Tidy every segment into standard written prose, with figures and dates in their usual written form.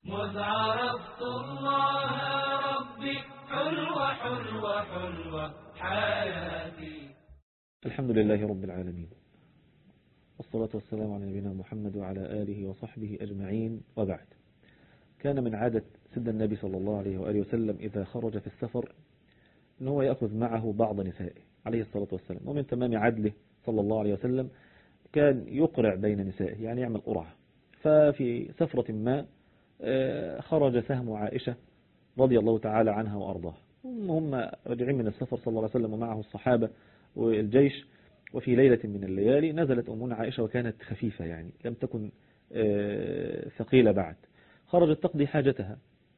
مذ عرفت الله ربي حلوة حلوة حلوة حياتي. الحمد لله رب العالمين، والصلاة والسلام على نبينا محمد وعلى آله وصحبه أجمعين، وبعد. كان من عادة سيدنا النبي صلى الله عليه وآله وسلم إذا خرج في السفر أن هو يأخذ معه بعض نسائه عليه الصلاة والسلام، ومن تمام عدله صلى الله عليه وسلم كان يقرع بين نسائه، يعني يعمل قرعة. ففي سفرة ما خرج سهم عائشة رضي الله تعالى عنها وأرضاها، هم راجعين من السفر صلى الله عليه وسلم ومعه الصحابة والجيش، وفي ليلة من الليالي نزلت أمنا عائشة وكانت خفيفة، يعني لم تكن ثقيلة بعد. خرجت تقضي حاجتها،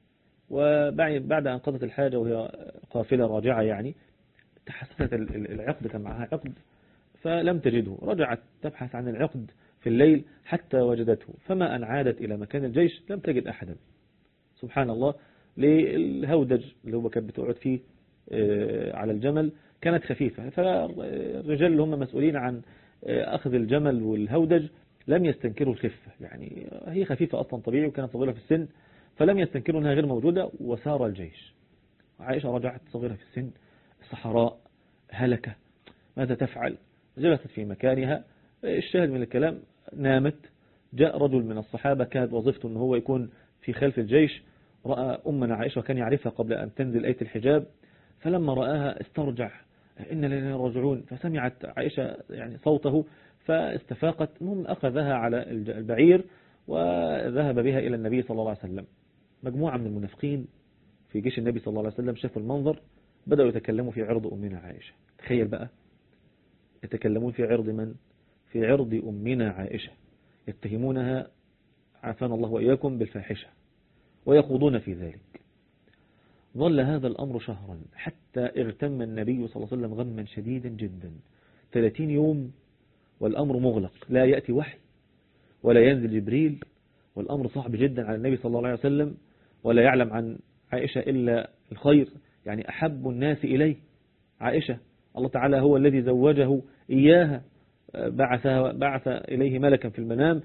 وبعد أن قضت الحاجة وهي قافلة راجعة يعني تحسست العقد، كان معها عقد فلم تجده، رجعت تبحث عن العقد في الليل حتى وجدته، فما أن عادت إلى مكان الجيش لم تجد أحدا، سبحان الله، للهودج اللي هو كانت بتقعد فيه على الجمل كانت خفيفة. فالرجال اللي هم مسؤولين عن أخذ الجمل والهودج لم يستنكروا الخفة، يعني هي خفيفة أصلا طبيعي وكانت صغيرة في السن، فلم يستنكروا أنها غير موجودة. وسار الجيش، عائشة رجعت صغيرة في السن، الصحراء هلكة، ماذا تفعل؟ جلست في مكانها. الشاهد من الكلام نامت. جاء رجل من الصحابة كانت وظيفته أنه هو يكون في خلف الجيش، رأى أمنا عائشة وكان يعرفها قبل أن تنزل آية الحجاب، فلما رآها استرجع، إن لنا راجعون. فسمعت عائشة يعني صوته فاستفاقت، المهم أخذها على البعير وذهب بها إلى النبي صلى الله عليه وسلم. مجموعة من المنافقين في جيش النبي صلى الله عليه وسلم شافوا المنظر، بدأوا يتكلموا في عرض أمنا عائشة. تخيل بقى، يتكلمون في عرض من؟ في عرض أمنا عائشة، يتهمونها عافانا الله وإياكم بالفاحشة ويخوضون في ذلك. ظل هذا الأمر شهرا حتى اغتم النبي صلى الله عليه وسلم غما شديدا جدا، 30 يوم والأمر مغلق، لا يأتي وحي ولا ينزل جبريل، والأمر صعب جدا على النبي صلى الله عليه وسلم، ولا يعلم عن عائشة إلا الخير، يعني أحب الناس إليه عائشة، الله تعالى هو الذي زوجه إياها، بعث إليه ملكا في المنام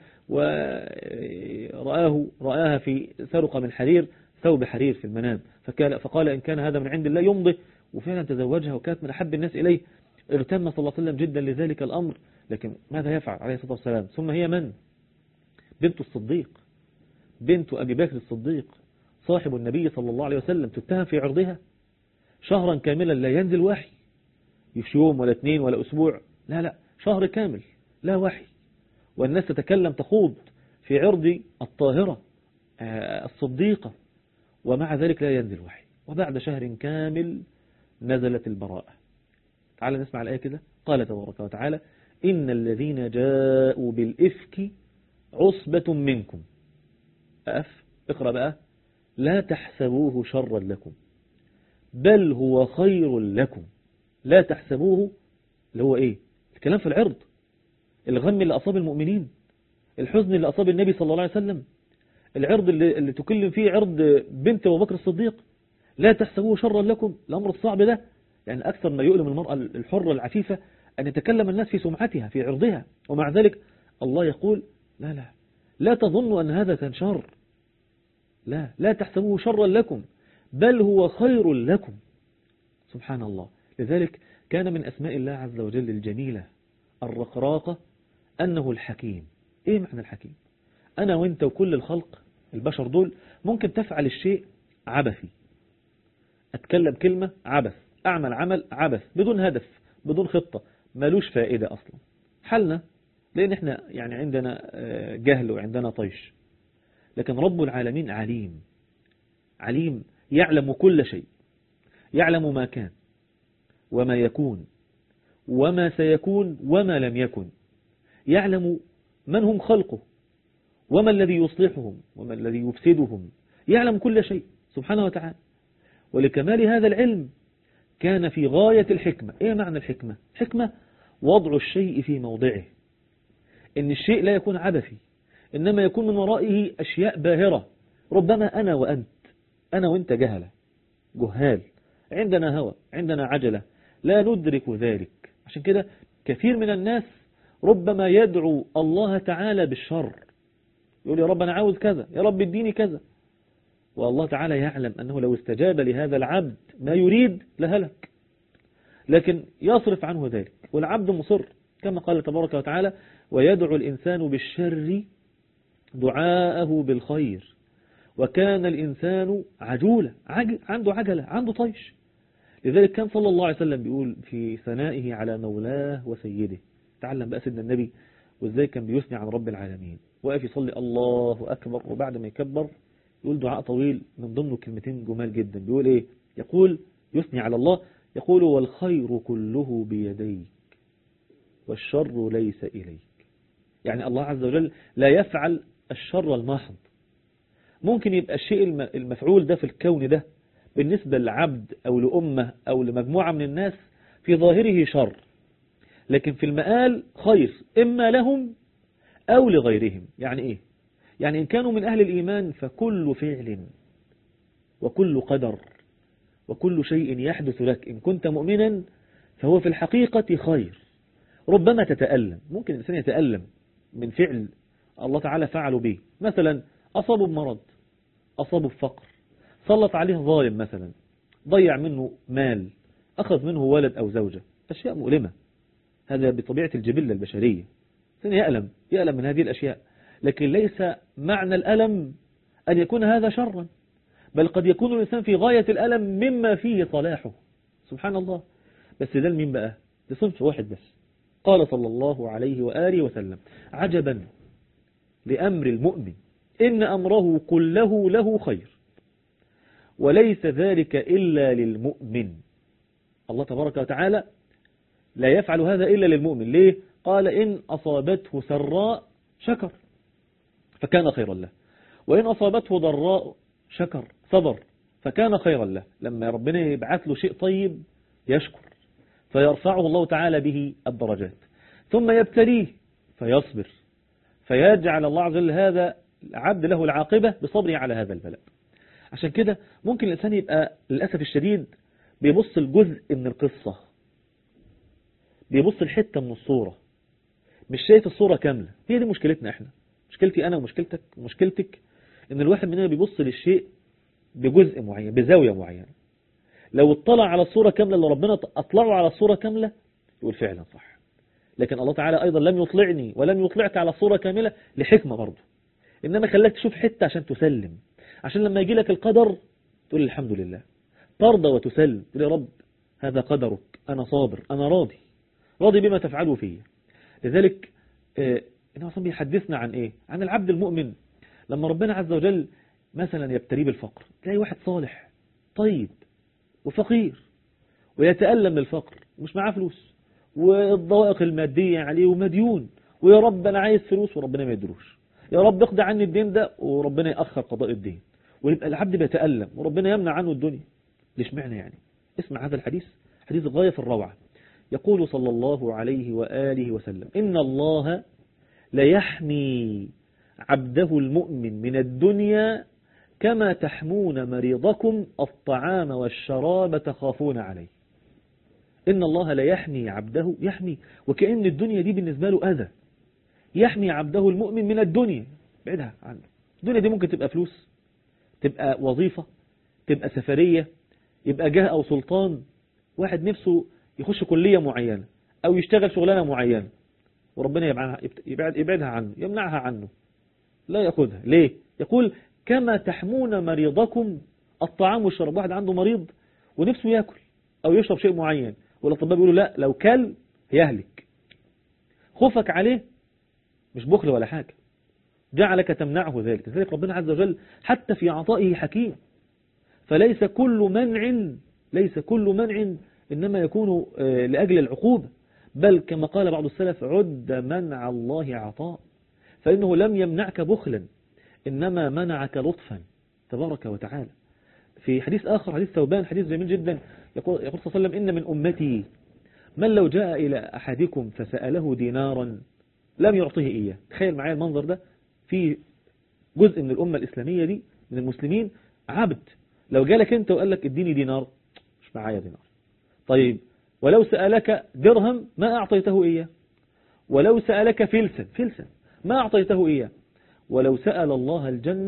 ورآها في سرقة من حرير، ثوب حرير في المنام، فقال إن كان هذا من عند الله يمضي، وفعلا تزوجها وكانت من أحب الناس إليه. اغتم صلى الله عليه وسلم جدا لذلك الأمر، لكن ماذا يفعل عليه الصلاة والسلام؟ ثم هي من؟ بنت الصديق، بنت أبي بكر الصديق صاحب النبي صلى الله عليه وسلم، تتهم في عرضها شهرا كاملا لا ينزل وحي، مش يوم ولا 2 ولا أسبوع، لا شهر كامل لا وحي، والناس تتكلم تخوض في عرض الطاهرة الصديقة، ومع ذلك لا ينزل وحي. وبعد شهر كامل نزلت البراءة. تعال نسمع الآية كده. قال تبارك وتعالى: إن الذين جاءوا بالإفك عصبة منكم. اقرأ بقى: لا تحسبوه شرا لكم بل هو خير لكم. لا تحسبوه اللي هو ايه؟ الكلام في العرض، الغم اللي أصاب المؤمنين، الحزن اللي أصاب النبي صلى الله عليه وسلم، العرض اللي تكلم فيه عرض بنت أبو بكر الصديق. لا تحسبوه شرا لكم، الأمر الصعب ده، يعني أكثر ما يؤلم المرأة الحرة العفيفة أن يتكلم الناس في سمعتها في عرضها، ومع ذلك الله يقول لا تظنوا أن هذا كان شر، لا تحسبوه شرا لكم بل هو خير لكم. سبحان الله. لذلك كان من أسماء الله عز وجل الجميلة الرقراقة أنه الحكيم. إيه معنى الحكيم؟ أنا وإنت وكل الخلق البشر دول ممكن تفعل الشيء عبثي، أتكلم كلمة عبث، أعمل عمل عبث بدون هدف بدون خطة، ملوش فائدة أصلا، حلنا لأن إحنا يعني عندنا جهل وعندنا طيش. لكن رب العالمين عليم يعلم كل شيء، يعلم ما كان وما يكون وما سيكون وما لم يكن، يعلم من هم خلقه وما الذي يصلحهم وما الذي يفسدهم، يعلم كل شيء سبحانه وتعالى. ولكمال هذا العلم كان في غاية الحكمة. إيه معنى الحكمة؟ حكمة وضع الشيء في موضعه، إن الشيء لا يكون عبثي، إنما يكون من ورائه أشياء باهرة. ربما أنا وأنت، أنا وأنت جهال، عندنا هوى، عندنا عجلة، لا ندرك ذلك. عشان كده كثير من الناس ربما يدعو الله تعالى بالشر، يقول يا رب أنا عاوز كذا، يا رب اديني كذا، والله تعالى يعلم أنه لو استجاب لهذا العبد ما يريد لهلك، لكن يصرف عنه ذلك، والعبد مصر كما قال تبارك وتعالى: ويدعو الإنسان بالشر دعاءه بالخير وكان الإنسان عجولا، عنده عجلة، عنده طيش. لذلك كان صلى الله عليه وسلم بيقول في ثنائه على مولاه وسيده، تعلم بقى سيدنا النبي وازاي كان بيثني عن رب العالمين، واقف يصلي الله أكبر، وبعد ما يكبر يقول دعاء طويل من ضمنه كلمتين جمال جدا. بيقول ايه؟ يقول يثني على الله، يقول: والخير كله بيديك والشر ليس إليك. يعني الله عز وجل لا يفعل الشر المحض. ممكن يبقى الشيء المفعول ده في الكون ده بالنسبة لعبد أو لأمة أو لمجموعة من الناس في ظاهره شر، لكن في المآل خير إما لهم أو لغيرهم. يعني إيه؟ يعني إن كانوا من أهل الإيمان فكل فعل وكل قدر وكل شيء يحدث لك إن كنت مؤمنا فهو في الحقيقة خير. ربما تتألم، ممكن الإنسان يتألم من فعل الله تعالى فعله به، مثلا أصابه بمرض، أصابه بفقر، سلط عليه ظالم مثلا، ضيع منه مال، أخذ منه ولد أو زوجة، أشياء مؤلمة. هذا بطبيعة الجبلة البشرية، الإنسان يألم من هذه الأشياء، لكن ليس معنى الألم أن يكون هذا شرا، بل قد يكون الإنسان في غاية الألم مما فيه صلاحه. سبحان الله. بس ده لمين بقى؟ لصنف واحد بس. قال صلى الله عليه وآله وسلم: عجبا لأمر المؤمن إن أمره كله له خير وليس ذلك إلا للمؤمن. الله تبارك وتعالى لا يفعل هذا إلا للمؤمن. ليه؟ قال: إن أصابته سراء شكر فكان خيرا له، وإن أصابته ضراء شكر صبر فكان خيرا له. لما ربنا يبعث له شيء طيب يشكر فيرفعه الله تعالى به الدرجات، ثم يبتليه فيصبر فيجعل الله عز وجل هذا العبد له العاقبة بصبره على هذا البلاء. عشان كده ممكن الإنسان يبقى للأسف الشديد بيبص الجزء من القصة، بيبص الحتة من الصورة، مش شايف الصورة كاملة. هي دي مشكلتنا احنا، مشكلتي أنا ومشكلتك ومشكلتك، إن الواحد مننا بيبص للشيء بجزء معين بزاوية معينة. لو اطلع على الصورة كاملة اللي ربنا أطلعه على الصورة كاملة يقول فعلا صح، لكن الله تعالى أيضا لم يطلعني ولم يطلعك على الصورة كاملة لحكمة برضه، إنما خلاك تشوف حتة عشان تسلم، عشان لما يجي لك القدر تقول الحمد لله، ترضى وتسلم، تقول يا رب هذا قدرك، أنا صابر، أنا راضي بما تفعله فيه. لذلك إنه أصلا بيحدثنا عن إيه؟ عن العبد المؤمن. لما ربنا عز وجل مثلا يبتليه بالفقر، تلاقي واحد صالح طيب وفقير ويتألم من الفقر ومش معاه فلوس والضوائق المادية عليه ومديون، ويا رب أنا عايز فلوس وربنا ما يدروش، يا رب اقضي عني الدين ده وربنا يأخر قضاء الدين، ويبقى العبد بيتألم وربنا يمنع عنه الدنيا. ليش معنى يعني؟ اسمع هذا الحديث، حديث غاية في الروعة. يقول صلى الله عليه وآله وسلم: إن الله ليحمي عبده المؤمن من الدنيا كما تحمون مريضكم الطعام والشراب تخافون عليه. إن الله ليحمي عبده، يحمي وكأن الدنيا دي بالنسبة له أذى، يحمي عبده المؤمن من الدنيا، بعدها عنه. الدنيا دي ممكن تبقى فلوس، تبقى وظيفة، تبقى سفرية، يبقى جاه أو سلطان، واحد نفسه يخش كلية معينة أو يشتغل شغلانة معينة وربنا يبعدها عنه، يمنعها عنه، لا يأخذها. ليه؟ يقول كما تحمون مريضكم الطعام والشراب. واحد عنده مريض ونفسه يأكل أو يشرب شيء معين، والأطباء بيقولوا لا، لو كل يهلك، خوفك عليه مش بخل ولا حاجة، جعلك تمنعه ذلك. لذلك ربنا عز وجل حتى في عطائه حكيم، فليس كل منع إنما يكون لأجل العقوبة، بل كما قال بعض السلف: عد منع الله عطاء، فإنه لم يمنعك بخلا إنما منعك لطفا تبارك وتعالى. في حديث آخر، حديث ثوبان، حديث جميل جدا، يقول صلى الله عليه وسلم: إن من أمتي من لو جاء إلى أحدكم فسأله دينارا لم يعطيه إياه. تخيل معايا المنظر ده، في جزء من الأمة الإسلامية دي من المسلمين عبد، لو جالك أنت وقال لك اديني دينار، مش معايا دينار. طيب ولو سألك درهم ما أعطيته إياه، ولو سألك فلسا ما أعطيته إياه، ولو سأل الله الجنة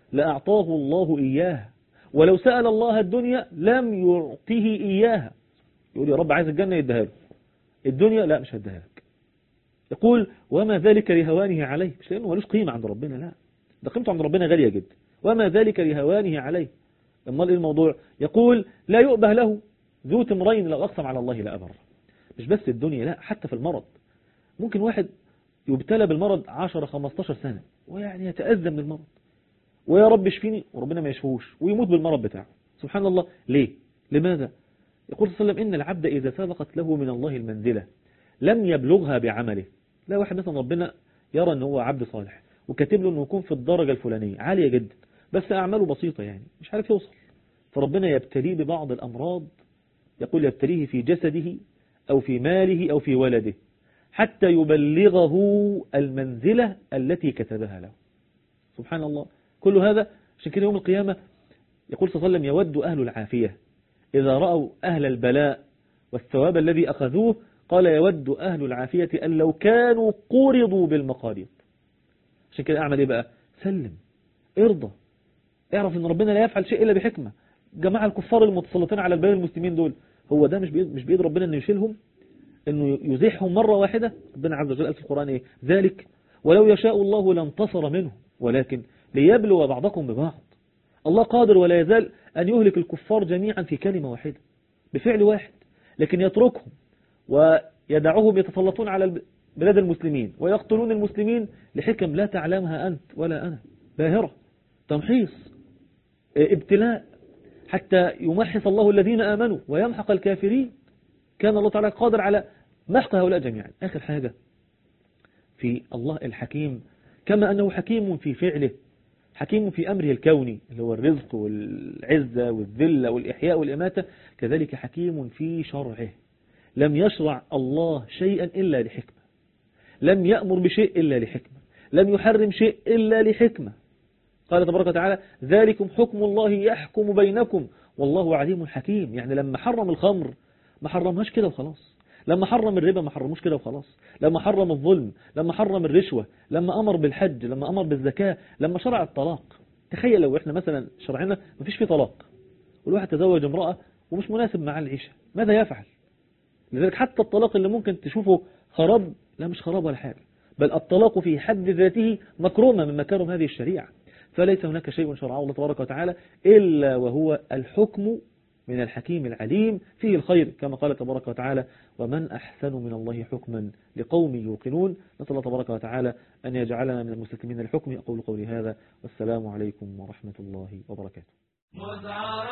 لأعطاه الله إياها، ولو سأل الله الدنيا لم يعطيه إياها. يقول يا رب عايز الجنة يديها له، الدنيا لا مش هديها لك. يقول وما ذلك لهوانه عليه، مش لأنه ملوش قيمة عند ربنا، لا ده قيمته عند ربنا غالية جدا. وما ذلك لهوانه عليه. امال ايه الموضوع؟ يقول لا يؤبه له ذو تمرين لو أقسم على الله لا أبر. مش بس الدنيا، لا حتى في المرض. ممكن واحد يبتلى بالمرض 10-15 سنة ويعني يتأذى من المرض، ويا رب اشفيني وربنا ما يشفوش ويموت بالمرض بتاعه. سبحان الله. ليه؟ لماذا؟ يقول صلى الله عليه وسلم إن العبد إذا سبقت له من الله المنزلة لم يبلغها بعمله. لا واحد مثلا ربنا يرى أنه هو عبد صالح وكاتب له أنه يكون في الدرجة الفلانية عالية جدا، بس أعماله بسيطة يعني مش عارف يوصل، فربنا يبتليه ببعض الأمراض. يقول يبتليه في جسده أو في ماله أو في ولده حتى يبلغه المنزلة التي كتبها له. سبحان الله. كل هذا عشان كده يوم القيامة يقول صلى الله عليه وسلم يود أهل العافية إذا رأوا أهل البلاء والثواب الذي أخذوه، قال يود أهل العافية أن لو كانوا قورضوا بالمقاريض. عشان كده أعمل إيه بقى؟ سلم، ارضى، اعرف أن ربنا لا يفعل شيء إلا بحكمة. جماعة الكفار المتسلطين على البلاد المسلمين دول، هو ده مش بإيد ربنا أنه يشيلهم، أنه يزيحهم مرة واحدة؟ ربنا عز وجل قال في القرآن إيه؟ ذلك ولو يشاء الله لانتصر منهم ولكن ليبلو بعضكم ببعض. الله قادر ولا يزال أن يهلك الكفار جميعا في كلمة واحدة بفعل واحد، لكن يتركهم ويدعوهم يتسلطون على بلاد المسلمين ويقتلون المسلمين لحكم لا تعلمها أنت ولا أنا، باهرة، تمحيص، ابتلاء، حتى يمحص الله الذين آمنوا ويمحق الكافرين. كان الله تعالى قادر على محق هؤلاء جميعا. آخر حاجة في الله الحكيم، كما أنه حكيم في فعله حكيم في أمره الكوني اللي هو الرزق والعزة والذلة والإحياء والإماتة، كذلك حكيم في شرعه. لم يشرع الله شيئا إلا لحكمة، لم يأمر بشيء إلا لحكمة، لم يحرم شيء إلا لحكمة. قال تبارك وتعالى ذلكم حكم الله يحكم بينكم والله عليم حكيم. يعني لما حرم الخمر ما حرمهاش كده وخلاص، لما حرم الربا ما حرموش كده وخلاص، لما حرم الظلم، لما حرم الرشوة، لما أمر بالحج، لما أمر بالزكاة، لما شرع الطلاق. تخيل لو إحنا مثلا شرعنا ما فيش فيه طلاق والواحد تزوج امرأة ومش مناسب مع العيشة، ماذا يفعل؟ لذلك حتى الطلاق اللي ممكن تشوفه خراب، لا مش خراب ولا حاجة، بل الطلاق في حد ذاته مكرمة من مكارم هذه الشريعة. فليس هناك شيء شرعه الله تبارك وتعالى إلا وهو الحكم من الحكيم العليم فيه الخير، كما قال تبارك وتعالى ومن أحسن من الله حكما لقوم يوقنون. نسأل الله تبارك وتعالى أن يجعلنا من المستسلمين الحكم. أقول قولي هذا والسلام عليكم ورحمة الله وبركاته. مذ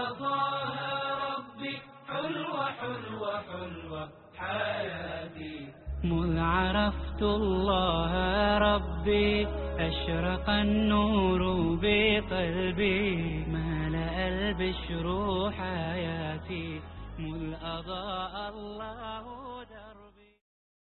عرفها ربي حلوة حلوة حلوة حياتي، مذ عرفت الله ربي أشرق النور بقلبي، ملأ البشر حياتي، مذ أضاء الله